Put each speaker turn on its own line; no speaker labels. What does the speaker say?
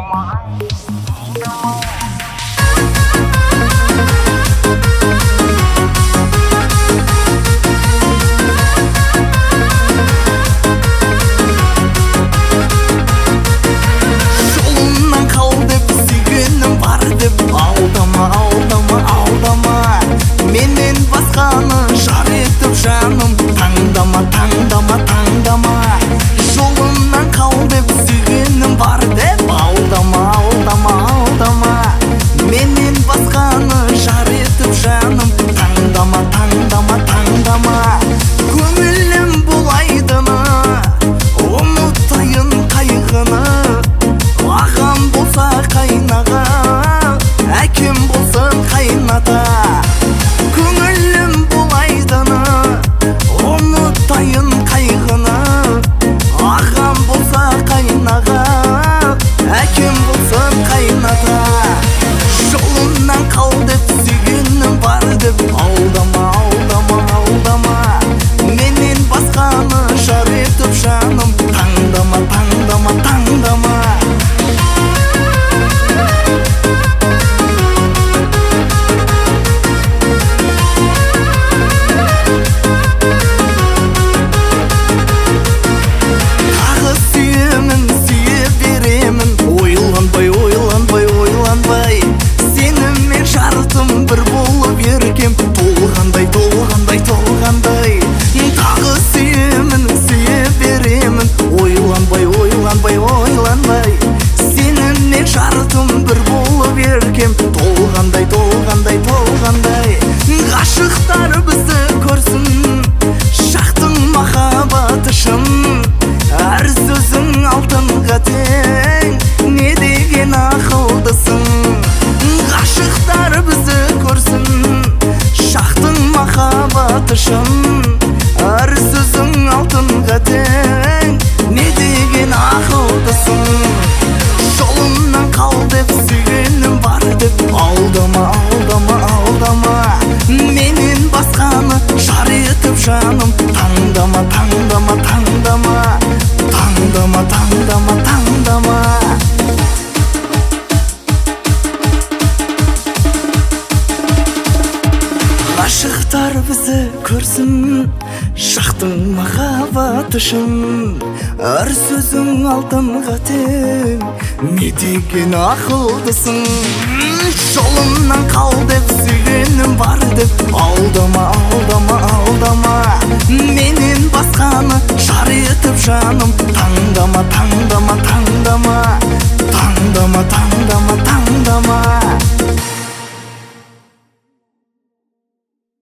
Ғашықтар бізді көрсін, шақтың махаббаты шын. Әр сөзің алтынға тең, не деген ақылдысың. Ғашықтар бізді көрсін, шақтың махаббаты шын. Әр сөзің алтынға тең, не деген ақылдысың. Жолымнан қал деп сүйгенім бар деп, алдама, алдама, алдама. Менен басқаны жар етіп жаным, таңдама, таңдама, таңдама. Таңдама, таңдама, таңдама. Ғашықтар бізді көрсін, шақтың махаббаты шын. Әр сөзің алтынға тең, не деген ақылдысың. Жолымнан қал деп сүйгенім бар деп, алдама, алдама, алдама. Менен басқаны жар етіп жаным, таңдама, таңдама.